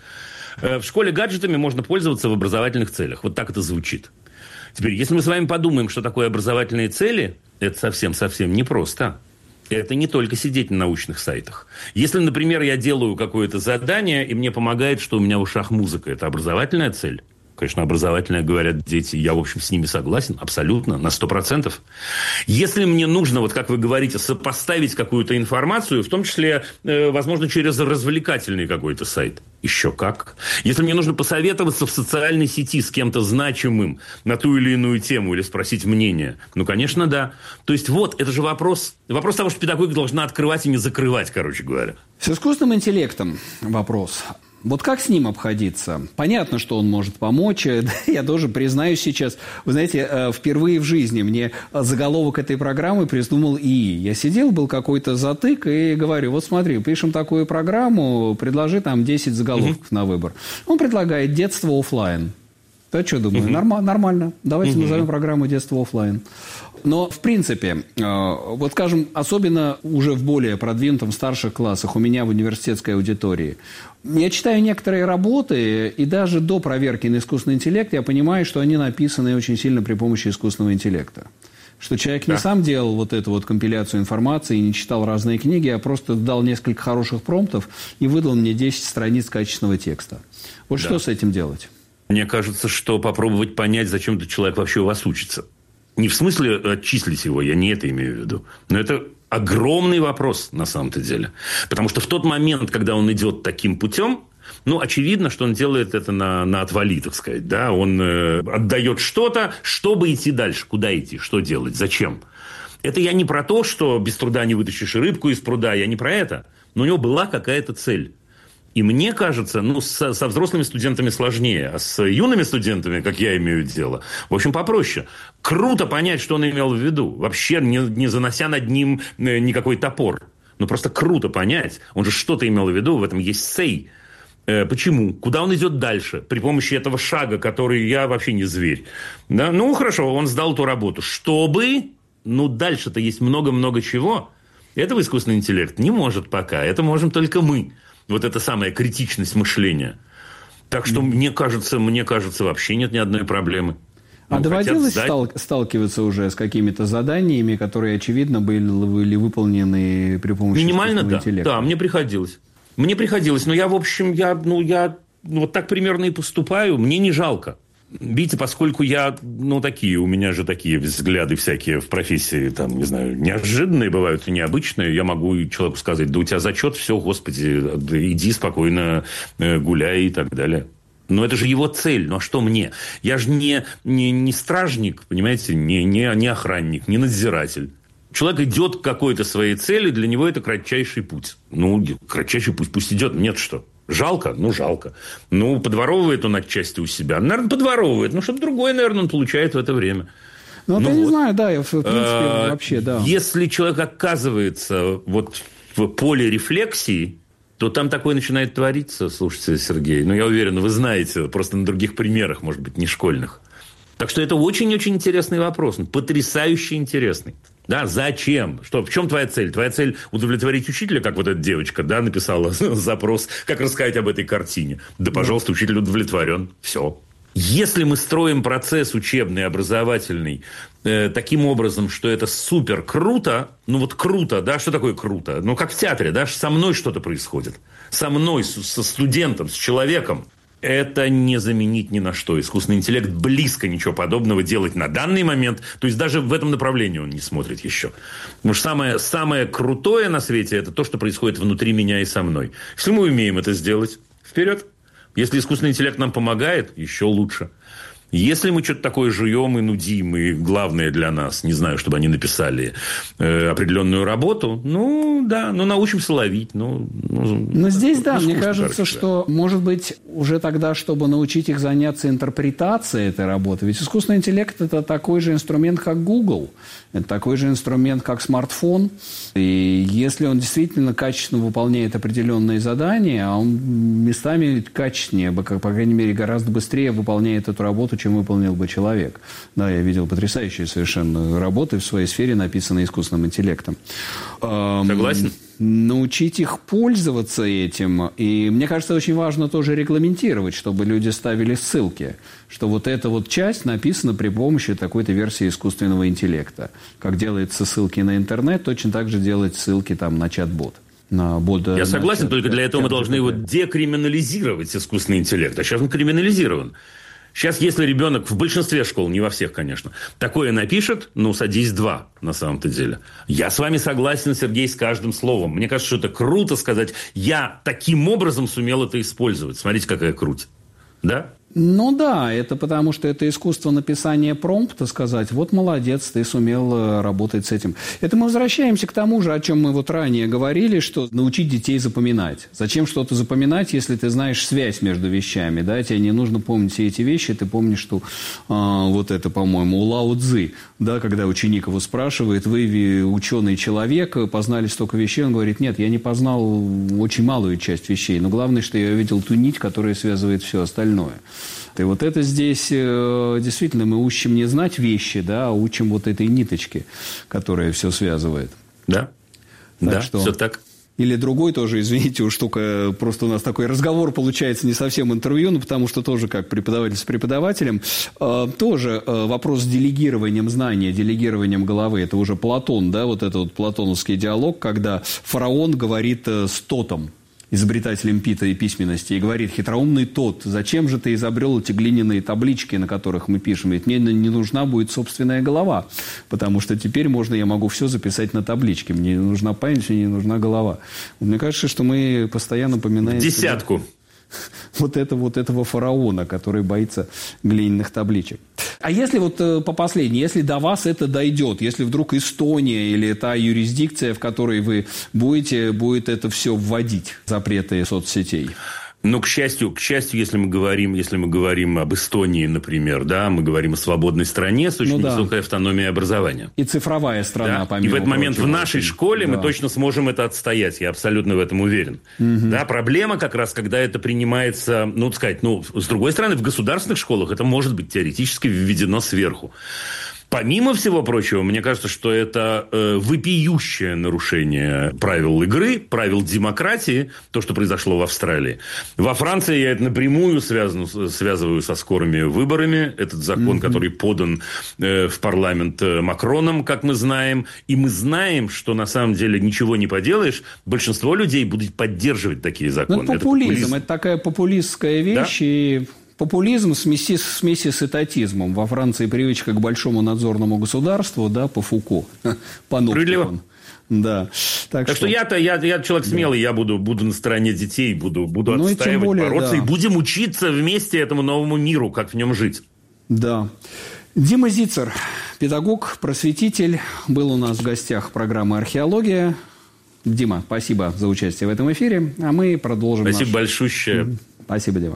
В школе гаджетами можно пользоваться в образовательных целях. Вот так это звучит. Теперь, если мы с вами подумаем, что такое образовательные цели, это совсем-совсем непросто. Это не только сидеть на научных сайтах. Если, например, я делаю какое-то задание, и мне помогает, что у меня в ушах музыка, это образовательная цель? Конечно, образовательная, говорят дети. Я, в общем, с ними согласен абсолютно, на 100%. Если мне нужно, вот как вы говорите, сопоставить какую-то информацию, в том числе, возможно, через развлекательный какой-то сайт, еще как. Если мне нужно посоветоваться в социальной сети с кем-то значимым на ту или иную тему или спросить мнение, ну, конечно, да. То есть, вот, это же вопрос того, что педагогика должна открывать и не закрывать, короче говоря. С искусственным интеллектом вопрос. Вот как с ним обходиться? Понятно, что он может помочь. Я тоже признаюсь сейчас. Вы знаете, впервые в жизни мне заголовок этой программы придумал ИИ. Я сидел, был какой-то затык, и говорю, вот смотри, пишем такую программу, предложи там 10 заголовков на выбор. Он предлагает детство офлайн. Да, что думаю? Нормально. Давайте назовем программу «Детство офлайн». Но, в принципе, вот, скажем, особенно уже в более продвинутом старших классах, у меня в университетской аудитории, я читаю некоторые работы, и даже до проверки на искусственный интеллект я понимаю, что они написаны очень сильно при помощи искусственного интеллекта. Что человек не сам делал вот эту вот компиляцию информации, не читал разные книги, а просто дал несколько хороших промптов и выдал мне 10 страниц качественного текста. Вот что с этим делать? Мне кажется, что попробовать понять, зачем этот человек вообще у вас учится. Не в смысле отчислить его, я не это имею в виду. Но это огромный вопрос на самом-то деле. Потому что в тот момент, когда он идет таким путем, очевидно, что он делает это на отвали, так сказать. Да? Он отдает что-то, чтобы идти дальше. Куда идти? Что делать? Зачем? Это я не про то, что без труда не вытащишь рыбку из пруда. Я не про это. Но у него была какая-то цель. И мне кажется, со взрослыми студентами сложнее, а с юными студентами, как я имею дело, в общем, попроще. Круто понять, что он имел в виду, вообще не занося над ним никакой топор. Просто круто понять, он же что-то имел в виду, в этом есть сей. Почему? Куда он идет дальше? При помощи этого шага, который я вообще не зверь. Да? Хорошо, он сдал эту работу. Чтобы, дальше-то есть много-много чего. Этого искусственный интеллект не может пока. Это можем только мы. Вот эта самая критичность мышления. Так что, мне кажется, вообще нет ни одной проблемы. Доводилось сталкиваться уже с какими-то заданиями, которые, очевидно, были выполнены при помощи искусственного интеллекта? Да, мне приходилось. Но я, в общем, вот так примерно и поступаю. Мне не жалко. Видите, поскольку я, у меня же такие взгляды всякие в профессии, там, не знаю, неожиданные бывают и необычные, я могу человеку сказать, да у тебя зачет, все, господи, иди спокойно гуляй и так далее. Но это же его цель, а что мне? Я же не стражник, понимаете, не охранник, не надзиратель. Человек идет к какой-то своей цели, для него это кратчайший путь. Кратчайший путь, пусть идет, нет что. Жалко? Жалко. Подворовывает он отчасти у себя. Наверное, подворовывает. Что-то другое, наверное, он получает в это время. Я не знаю, да, я в принципе вообще, да. Если человек оказывается в поле рефлексии, то там такое начинает твориться, слушайте, Сергей. Я уверен, вы знаете, просто на других примерах, может быть, не школьных. Так что это очень-очень интересный вопрос. Потрясающе интересный. Да, зачем? В чем твоя цель? Твоя цель удовлетворить учителя, как вот эта девочка, да, написала запрос, как рассказать об этой картине. Да, пожалуйста, учитель удовлетворен. Все. Если мы строим процесс учебный, образовательный таким образом, что это супер круто, круто, да, что такое круто? Как в театре, да, со мной что-то происходит. Со мной, со студентом, с человеком. Это не заменить ни на что. Искусственный интеллект близко ничего подобного делать на данный момент. То есть, даже в этом направлении он не смотрит еще. Потому что самое крутое на свете – это то, что происходит внутри меня и со мной. Если мы умеем это сделать, вперед. Если искусственный интеллект нам помогает, еще лучше. Если мы что-то такое жуем и нудим, и главное для нас, не знаю, чтобы они написали определенную работу, научимся ловить. Но здесь, мне кажется, что, может быть, уже тогда, чтобы научить их заняться интерпретацией этой работы, ведь искусственный интеллект – это такой же инструмент, как Google, это такой же инструмент, как смартфон, и если он действительно качественно выполняет определенные задания, а он местами качественнее, по крайней мере, гораздо быстрее выполняет эту работу, чем выполнил бы человек. Да, я видел потрясающие совершенно работы в своей сфере, написанные искусственным интеллектом. Согласен. Научить их пользоваться этим. И мне кажется, очень важно тоже регламентировать, чтобы люди ставили ссылки, что вот эта вот часть написана при помощи такой-то версии искусственного интеллекта. Как делаются ссылки на интернет, точно так же делать ссылки там на чат-бот. Я согласен, только для этого мы должны его декриминализировать, искусственный интеллект. А сейчас он криминализирован. Сейчас, если ребенок в большинстве школ, не во всех, конечно, такое напишет, садись 2 на самом-то деле. Я с вами согласен, Сергей, с каждым словом. Мне кажется, что это круто сказать, я таким образом сумел это использовать. Смотрите, какая круть. Да? Ну да, это потому что это искусство написания промпта, сказать, вот молодец, ты сумел работать с этим. Это мы возвращаемся к тому же, о чем мы вот ранее говорили, что научить детей запоминать. Зачем что-то запоминать, если ты знаешь связь между вещами, да, тебе не нужно помнить все эти вещи, ты помнишь, что вот это, по-моему, у Лао Цзы, да, когда ученик его спрашивает, вы ученый человек, познали столько вещей, он говорит, нет, я не познал очень малую часть вещей, но главное, что я видел ту нить, которая связывает все остальное. И вот это здесь действительно мы учим не знать вещи, да, а учим вот этой ниточки, которая все связывает. Да, да, что... все так. Или другой тоже, извините, штука, просто у нас такой разговор получается не совсем интервью, но потому что тоже как преподаватель с преподавателем, тоже вопрос с делегированием знания, делегированием головы, это уже Платон, да, вот этот вот платоновский диалог, когда фараон говорит с Тотом, изобретателем пита и письменности, и говорит, хитроумный тот, зачем же ты изобрел эти глиняные таблички, на которых мы пишем? Ведь мне не нужна будет собственная голова, потому что теперь я могу все записать на табличке. Мне не нужна память, мне не нужна голова. Мне кажется, что мы постоянно поминаем... Десятку. Вот этого фараона, который боится глиняных табличек. А если вот по последней, если до вас это дойдет, если вдруг Эстония или та юрисдикция, в которой вы будете, будет это все вводить, запреты соцсетей? Но, к счастью, если мы говорим об Эстонии, например, да, мы говорим о свободной стране с очень высокой автономией образования. И цифровая страна, да? помимо И в этот момент прочего, в нашей школе мы точно сможем это отстоять. Я абсолютно в этом уверен. Да, проблема как раз, когда это принимается, с другой стороны, в государственных школах это может быть теоретически введено сверху. Помимо всего прочего, мне кажется, что это вопиющее нарушение правил игры, правил демократии, то, что произошло в Австралии. Во Франции я это напрямую связываю со скорыми выборами. Этот закон, который подан в парламент Макроном, как мы знаем. И мы знаем, что на самом деле ничего не поделаешь. Большинство людей будут поддерживать такие законы. Это популизм. Это такая популистская вещь. Да? И... Популизм смеси с этатизмом. Во Франции привычка к большому надзорному государству, да, по Фуко, по Нуктиву. Да. Так что я человек смелый, я буду на стороне детей, буду отстаивать, бороться, и будем учиться вместе этому новому миру, как в нем жить. Да. Дима Зицер, педагог, просветитель, был у нас в гостях программы «Археология». Дима, спасибо за участие в этом эфире, а мы продолжим. Спасибо большущее. Спасибо, Дима.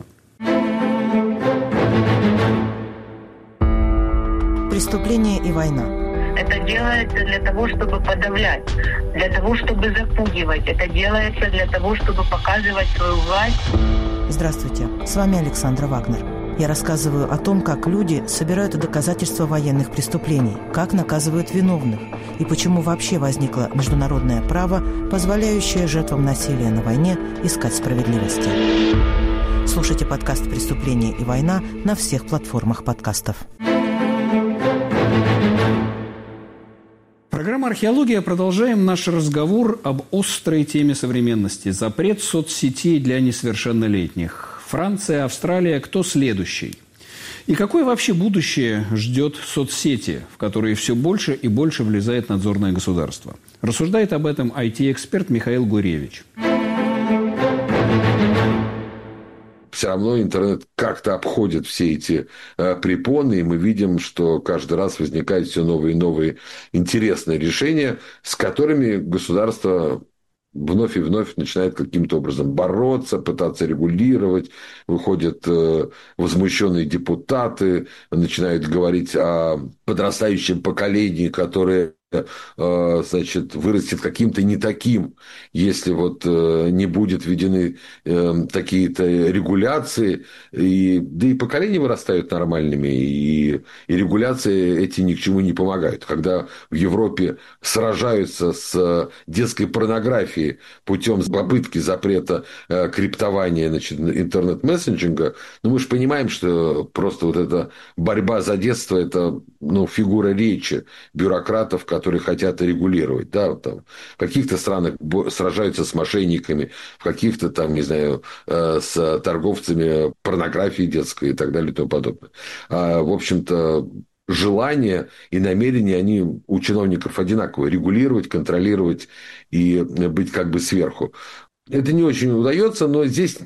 Преступление и война. Это делается для того, чтобы подавлять, для того, чтобы запугивать. Это делается для того, чтобы показывать свою власть. Здравствуйте, с вами Александра Вагнер. Я рассказываю о том, как люди собирают доказательства военных преступлений, как наказывают виновных и почему вообще возникло международное право, позволяющее жертвам насилия на войне искать справедливости. Слушайте подкаст «Преступление и война» на всех платформах подкастов. Программа «Археология». Продолжаем наш разговор об острой теме современности. Запрет соцсетей для несовершеннолетних. Франция, Австралия. Кто следующий? И какое вообще будущее ждет соцсети, в которые все больше и больше влезает надзорное государство? Рассуждает об этом IT-эксперт Михаил Гуревич. Все равно интернет как-то обходит все эти препоны, и мы видим, что каждый раз возникают все новые и новые интересные решения, с которыми государство вновь и вновь начинает каким-то образом бороться, пытаться регулировать. Выходят возмущенные депутаты, начинают говорить о подрастающем поколении, которое вырастет каким-то не таким, если не будут введены такие-то регуляции. Да и поколения вырастают нормальными, и регуляции эти ни к чему не помогают. Когда в Европе сражаются с детской порнографией путем попытки запрета криптования, интернет-мессенджинга, мы же понимаем, что просто эта борьба за детство – это фигура речи бюрократов, которые хотят регулировать. Да, в каких-то странах сражаются с мошенниками, в каких-то с торговцами порнографией детской и так далее и тому подобное. В общем-то, желания и намерения, они у чиновников одинаковые. Регулировать, контролировать и быть сверху. Это не очень удается, но здесь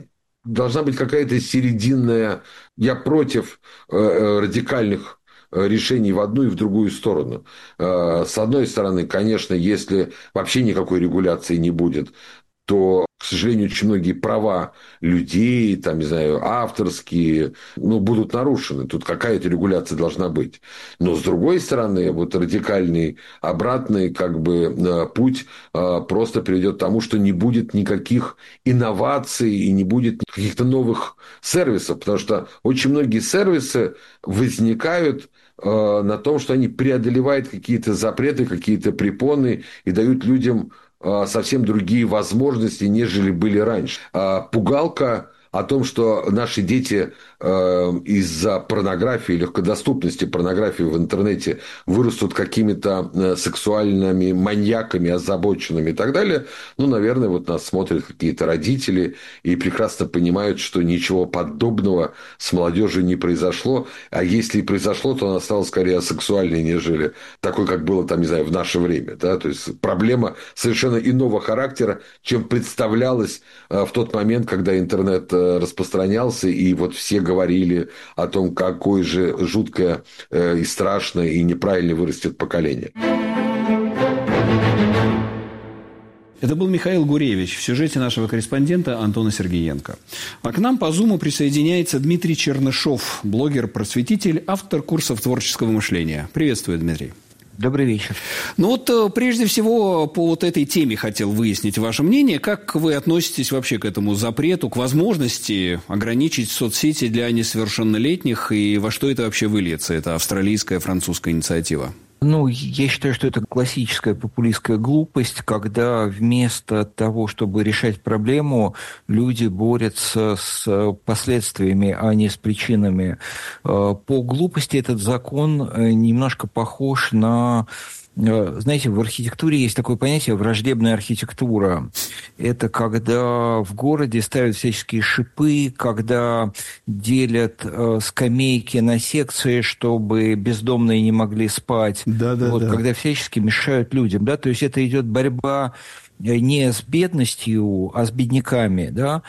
должна быть какая-то серединная... Я против радикальных решений в одну и в другую сторону. С одной стороны, конечно, если вообще никакой регуляции не будет, то, к сожалению, очень многие права людей, там, не знаю, авторские, будут нарушены. Тут какая-то регуляция должна быть. Но, с другой стороны, вот радикальный обратный путь просто приведет к тому, что не будет никаких инноваций и не будет каких-то новых сервисов. Потому что очень многие сервисы возникают на том, что они преодолевают какие-то запреты, какие-то препоны и дают людям совсем другие возможности, нежели были раньше. Пугалка о том, что наши дети из-за порнографии, легкодоступности порнографии в интернете вырастут какими-то сексуальными маньяками, озабоченными и так далее, наверное, вот нас смотрят какие-то родители и прекрасно понимают, что ничего подобного с молодежью не произошло, а если и произошло, то она стала скорее асексуальной, нежели такой, как было там, не знаю, в наше время. Да? То есть проблема совершенно иного характера, чем представлялось в тот момент, когда интернет распространялся, и вот все говорили о том, какое же жуткое и страшное и неправильно вырастет поколение. Это был Михаил Гуревич в сюжете нашего корреспондента Антона Сергеенко. А к нам по Зуму присоединяется Дмитрий Чернышов, блогер-просветитель, автор курсов творческого мышления. Приветствую, Дмитрий. Добрый вечер. Прежде всего, по вот этой теме хотел выяснить ваше мнение. Как вы относитесь вообще к этому запрету, к возможности ограничить соцсети для несовершеннолетних, и во что это вообще выльется? Это австралийская, французская инициатива. Я считаю, что это классическая популистская глупость, когда вместо того, чтобы решать проблему, люди борются с последствиями, а не с причинами. По глупости этот закон немножко похож на... Знаете, в архитектуре есть такое понятие «враждебная архитектура». Это когда в городе ставят всяческие шипы, когда делят скамейки на секции, чтобы бездомные не могли спать. Когда всячески мешают людям. Да? То есть это идет борьба не с бедностью, а с бедняками. Да?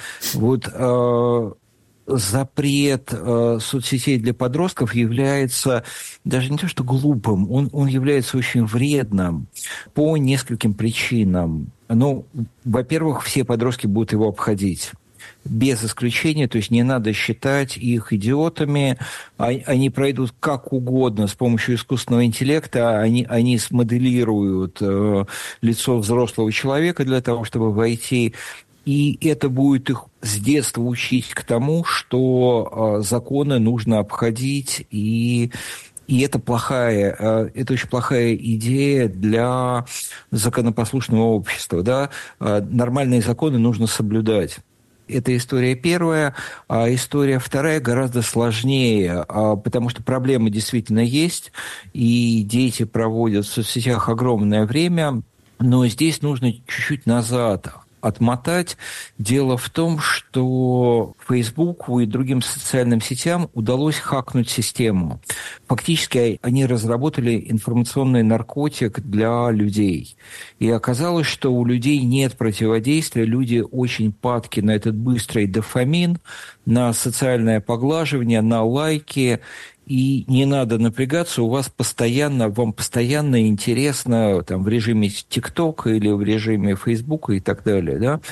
Запрет соцсетей для подростков является даже не то что глупым, он является очень вредным по нескольким причинам. Во-первых, все подростки будут его обходить. Без исключения, то есть не надо считать их идиотами, они пройдут как угодно с помощью искусственного интеллекта, они смоделируют лицо взрослого человека для того, чтобы войти. И это будет их с детства учить к тому, что законы нужно обходить, и это очень плохая идея для законопослушного общества. Да? Нормальные законы нужно соблюдать. Это история первая, а история вторая гораздо сложнее, потому что проблемы действительно есть, и дети проводят в соцсетях огромное время, но здесь нужно чуть-чуть назад отмотать. Дело в том, что Фейсбуку и другим социальным сетям удалось хакнуть систему. Фактически они разработали информационный наркотик для людей. И оказалось, что у людей нет противодействия. Люди очень падки на этот быстрый дофамин, на социальное поглаживание, на лайки. И не надо напрягаться, вам постоянно интересно в режиме ТикТока или в режиме Фейсбука и так далее. Да?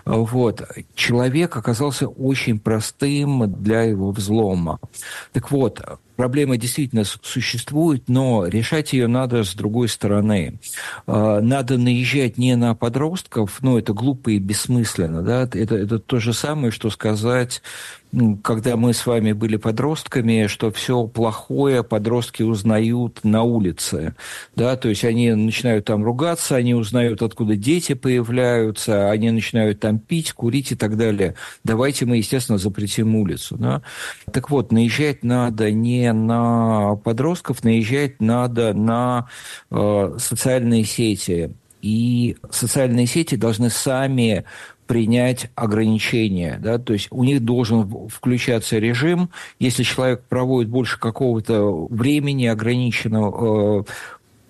Человек оказался очень простым для его взлома. Так вот, проблема действительно существует, но решать ее надо с другой стороны. Надо наезжать не на подростков, это глупо и бессмысленно. Да? Это то же самое, что сказать, когда мы с вами были подростками, что все плохое подростки узнают на улице. Да? То есть они начинают там ругаться, они узнают, откуда дети появляются, они начинают там пить, курить и так далее. Давайте мы, естественно, запретим улицу. Да? Так вот, наезжать надо не на подростков, наезжать надо на социальные сети. И социальные сети должны сами принять ограничения. Да? То есть у них должен включаться режим. Если человек проводит больше какого-то времени ограниченного,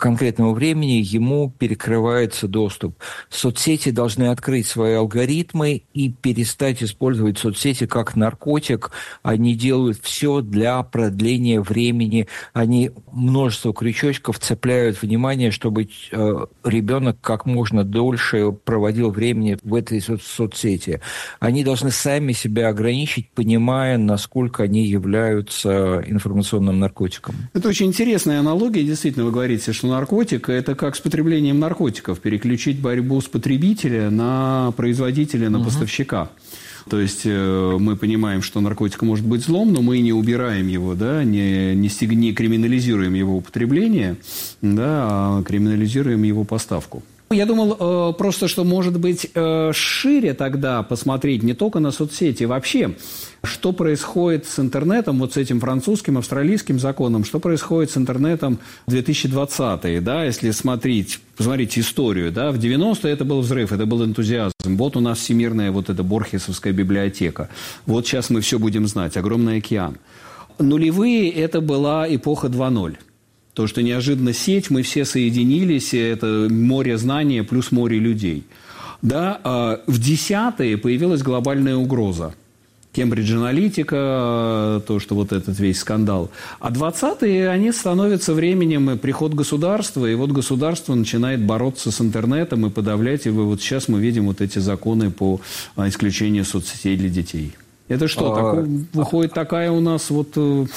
конкретного времени ему перекрывается доступ. Соцсети должны открыть свои алгоритмы и перестать использовать соцсети как наркотик. Они делают все для продления времени. Они множество крючочков цепляют внимание, чтобы ребенок как можно дольше проводил времени в этой соцсети. Они должны сами себя ограничить, понимая, насколько они являются информационным наркотиком. Это очень интересная аналогия. Действительно, вы говорите, что наркотик – это как с потреблением наркотиков. Переключить борьбу с потребителя на производителя, на поставщика. То есть мы понимаем, что наркотик может быть злом, но мы не убираем его, да, не криминализируем его употребление, да, а криминализируем его поставку. Я думал просто, что, может быть, шире тогда посмотреть не только на соцсети, вообще, что происходит с интернетом, вот с этим французским, австралийским законом, что происходит с интернетом в 2020-е, да, если посмотреть историю, да, в 90-е это был взрыв, это был энтузиазм, вот у нас всемирная вот эта Борхесовская библиотека, вот сейчас мы все будем знать, огромный океан. Нулевые – это была эпоха 2.0. То, что неожиданно сеть, мы все соединились, это море знания плюс море людей. Да, в 10-е появилась глобальная угроза. Кембридж Аналитика, то, что вот этот весь скандал. А 20-е, они становятся временем приход государства, и вот государство начинает бороться с интернетом и подавлять, и вот сейчас мы видим вот эти законы по исключению соцсетей для детей. Это что, выходит такая у нас вот...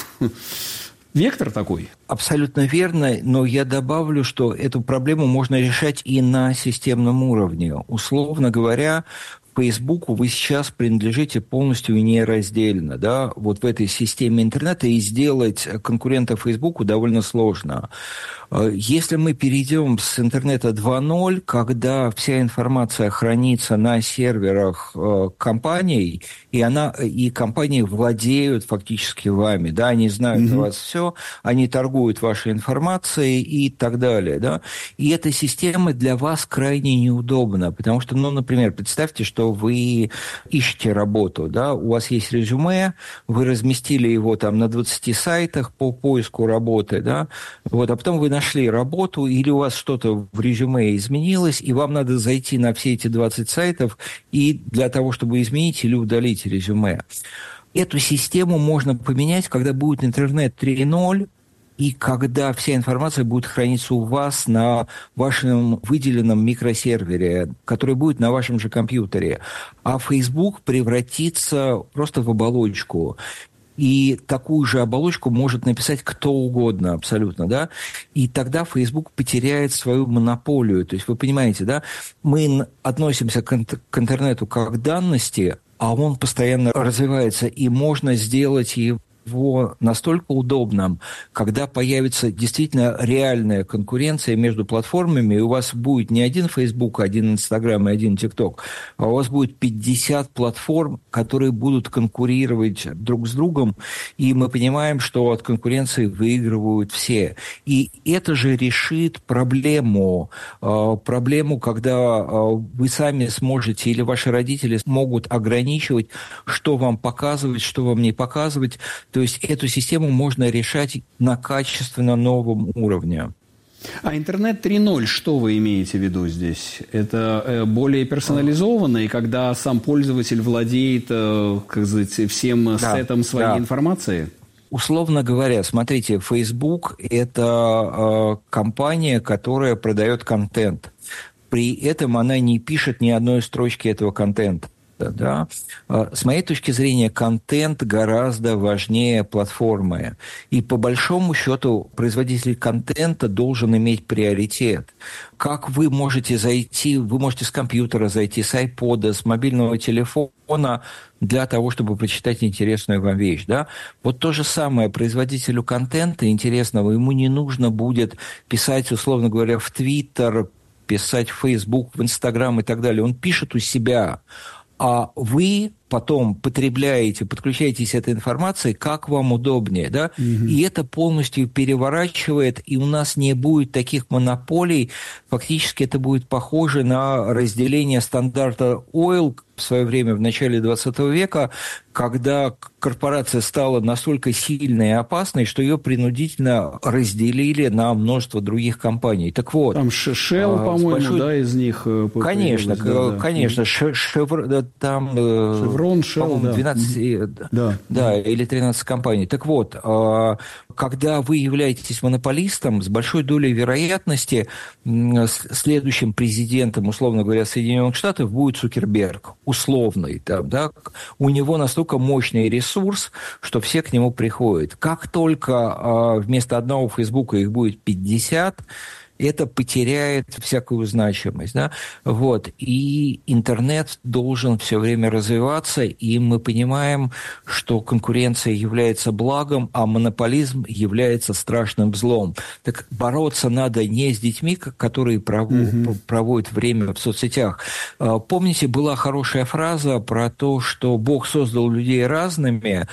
Вектор такой? Абсолютно верно, но я добавлю, что эту проблему можно решать и на системном уровне. Условно говоря, Фейсбуку вы сейчас принадлежите полностью и нераздельно, да, вот в этой системе интернета, и сделать конкурента Фейсбуку довольно сложно. Если мы перейдем с интернета 2.0, когда вся информация хранится на серверах компаний, и компании владеют фактически вами, да, они знают о вас все, они торгуют вашей информацией и так далее, да, и эта система для вас крайне неудобна, потому что, ну, например, представьте, что вы ищете работу, да, у вас есть резюме, вы разместили его там на 20 сайтах по поиску работы, да, вот, а потом вы нашли работу, или у вас что-то в резюме изменилось, и вам надо зайти на все эти 20 сайтов и для того, чтобы изменить или удалить резюме. Эту систему можно поменять, когда будет интернет 3.0, и когда вся информация будет храниться у вас на вашем выделенном микросервере, который будет на вашем же компьютере. А Facebook превратится просто в оболочку. И такую же оболочку может написать кто угодно абсолютно, да, и тогда Facebook потеряет свою монополию. То есть вы понимаете, да, мы относимся к интернету как к данности, а он постоянно развивается, и можно сделать его настолько удобным, когда появится действительно реальная конкуренция между платформами, и у вас будет не один Facebook, один Instagram и один TikTok, а у вас будет 50 платформ, которые будут конкурировать друг с другом, и мы понимаем, что от конкуренции выигрывают все. И это же решит проблему, когда вы сами сможете или ваши родители смогут ограничивать, что вам показывать, что вам не показывать. То есть эту систему можно решать на качественно новом уровне. А интернет 3.0, что вы имеете в виду здесь? Это более персонализованно, и когда сам пользователь владеет, как сказать, всем сетом своей информации? Условно говоря, смотрите, Facebook – это компания, которая продает контент. При этом она не пишет ни одной строчки этого контента. Да. С моей точки зрения, контент гораздо важнее платформы. И по большому счету производитель контента должен иметь приоритет. Как вы можете зайти, вы можете с компьютера зайти, с iPod, с мобильного телефона для того, чтобы прочитать интересную вам вещь. Да? Вот то же самое производителю контента интересного, ему не нужно будет писать, условно говоря, в Twitter, писать в Facebook, в Instagram и так далее. Он пишет у себя. А вы потом потребляете, подключаетесь к этой информации, как вам удобнее, да, и это полностью переворачивает, и у нас не будет таких монополий, фактически это будет похоже на разделение стандарта oil в свое время, в начале 20 века, когда корпорация стала настолько сильной и опасной, что ее принудительно разделили на множество других компаний. Так вот. Там Shell, по-моему, да, из них. Конечно, конечно. Там Chevron, Shell, 12, да, или 13 компаний. Так вот, когда вы являетесь монополистом, с большой долей вероятности следующим президентом, условно говоря, Соединенных Штатов будет Цукерберг. Условный. Да, у него настолько мощный ресурс, что все к нему приходят. Как только вместо одного Фейсбука их будет 50, это потеряет всякую значимость. Да? Вот. И интернет должен все время развиваться, и мы понимаем, что конкуренция является благом, а монополизм является страшным злом. Так бороться надо не с детьми, которые проводят время в соцсетях. Помните, была хорошая фраза про то, что Бог создал людей разными,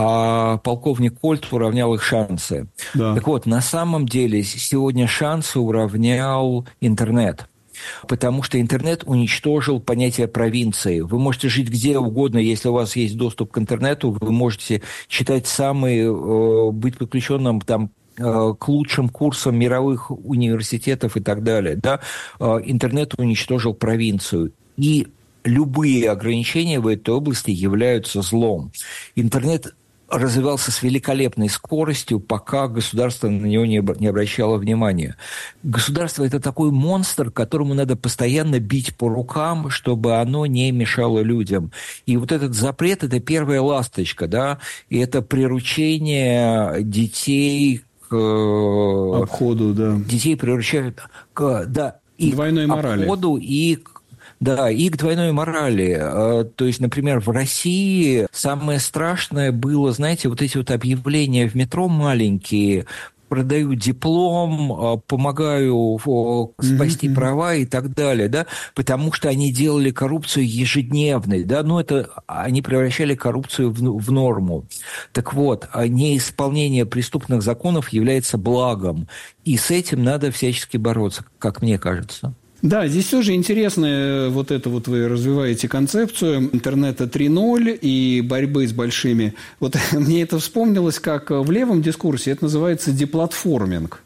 а полковник Кольт уравнял их шансы. Да. Так вот, на самом деле сегодня шансы уравнял интернет. Потому что интернет уничтожил понятие провинции. Вы можете жить где угодно, если у вас есть доступ к интернету, вы можете читать быть подключенным там, к лучшим курсам мировых университетов и так далее. Да? Интернет уничтожил провинцию. И любые ограничения в этой области являются злом. Интернет развивался с великолепной скоростью, пока государство на него не обращало внимания. Государство – это такой монстр, которому надо постоянно бить по рукам, чтобы оно не мешало людям. И вот этот запрет – это первая ласточка, да, и это приручение детей к обходу, да. Детей приручают к двойной морали. Обходу и к двойной морали. То есть, например, в России самое страшное было, знаете, вот эти вот объявления в метро маленькие, продаю диплом, помогаю спасти права и так далее, да, потому что они делали коррупцию ежедневной, да, они превращали коррупцию в норму. Так вот, неисполнение преступных законов является благом, и с этим надо всячески бороться, как мне кажется. Да, здесь тоже интересно, вы развиваете концепцию интернета 3.0 и борьбы с большими. Вот мне это вспомнилось, как в левом дискурсе это называется деплатформинг.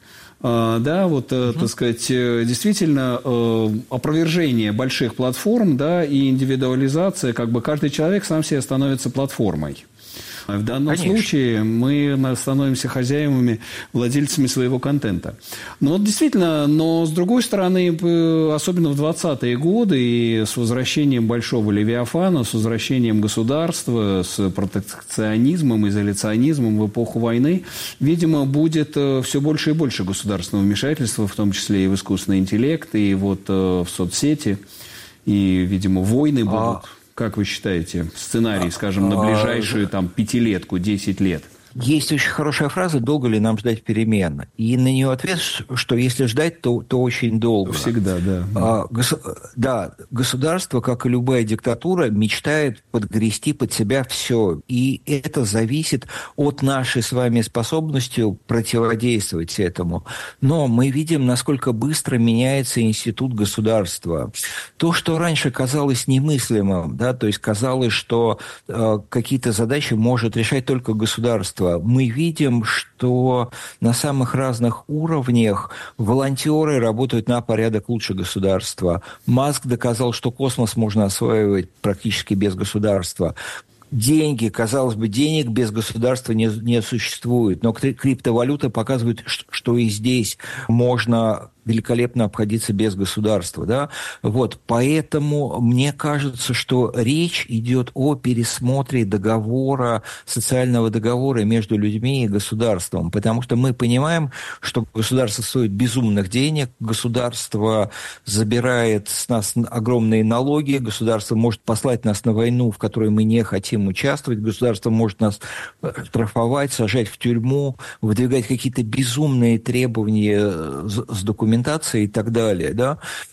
Да, так сказать, действительно опровержение больших платформ, да, и индивидуализация, как бы каждый человек сам себе становится платформой. В данном случае мы становимся хозяевами, владельцами своего контента. Действительно, но с другой стороны, особенно в 20-е годы и с возвращением большого левиафана, с возвращением государства, с протекционизмом, изоляционизмом в эпоху войны, видимо, будет все больше и больше государственного вмешательства, в том числе и в искусственный интеллект, и в соцсети, и, видимо, войны будут. Как вы считаете, сценарий, скажем, на ближайшую 5-летку, 10 лет? Есть очень хорошая фраза «Долго ли нам ждать перемен?» И на нее ответ, что если ждать, то очень долго. Всегда, да. Да, государство, как и любая диктатура, мечтает подгрести под себя все. И это зависит от нашей с вами способности противодействовать этому. Но мы видим, насколько быстро меняется институт государства. То, что раньше казалось немыслимым, да, то есть казалось, что какие-то задачи может решать только государство, мы видим, что на самых разных уровнях волонтеры работают на порядок лучше государства. Маск доказал, что космос можно осваивать практически без государства. Деньги, казалось бы, денег без государства не существует, но криптовалюта показывает, что и здесь можно великолепно обходиться без государства. Да? Поэтому мне кажется, что речь идет о пересмотре социального договора между людьми и государством, потому что мы понимаем, что государство стоит безумных денег, государство забирает с нас огромные налоги, государство может послать нас на войну, в которой мы не хотим участвовать, государство может нас штрафовать, сажать в тюрьму, выдвигать какие-то безумные требования с документацией и так далее. Да?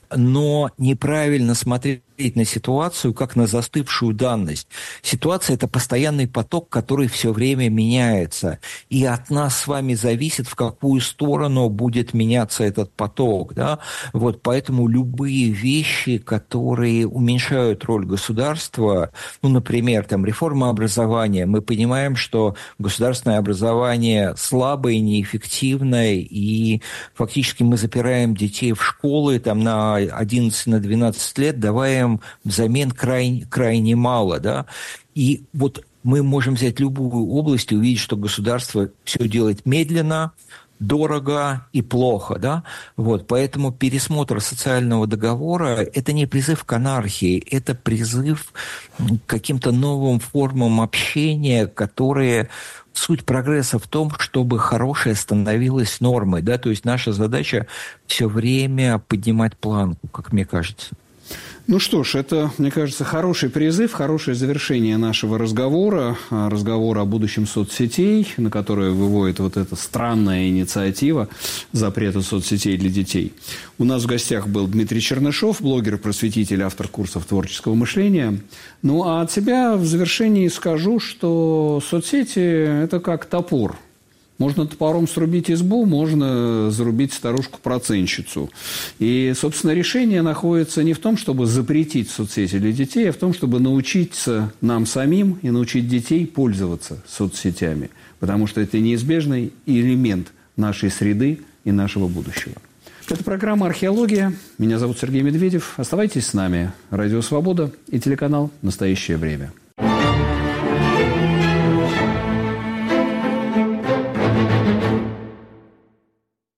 но неправильно смотреть на ситуацию как на застывшую данность. Ситуация – это постоянный поток, который все время меняется. И от нас с вами зависит, в какую сторону будет меняться этот поток. Да? Вот, поэтому любые вещи, которые уменьшают роль государства, ну, например, там, реформа образования, мы понимаем, что государственное образование слабое, неэффективное, и фактически мы запираем детей в школы там, на 11-12 лет, давая им взамен крайне мало. Да? И вот мы можем взять любую область и увидеть, что государство все делает медленно, дорого и плохо. Да? Вот, поэтому пересмотр социального договора – это не призыв к анархии, это призыв к каким-то новым формам общения, которые… Суть прогресса в том, чтобы хорошее становилось нормой. Да? То есть наша задача все время поднимать планку, как мне кажется. Ну что ж, это, мне кажется, хороший призыв, хорошее завершение нашего разговора о будущем соцсетей, на которое выводит вот эта странная инициатива запрета соцсетей для детей. У нас в гостях был Дмитрий Чернышов, блогер, просветитель, автор курсов творческого мышления. Ну, а от себя в завершении скажу, что соцсети – это как топор. Можно топором срубить избу, можно зарубить старушку-процентщицу. И, собственно, решение находится не в том, чтобы запретить соцсети для детей, а в том, чтобы научиться нам самим и научить детей пользоваться соцсетями. Потому что это неизбежный элемент нашей среды и нашего будущего. Это программа «Археология». Меня зовут Сергей Медведев. Оставайтесь с нами. Радио «Свобода» и телеканал «Настоящее время».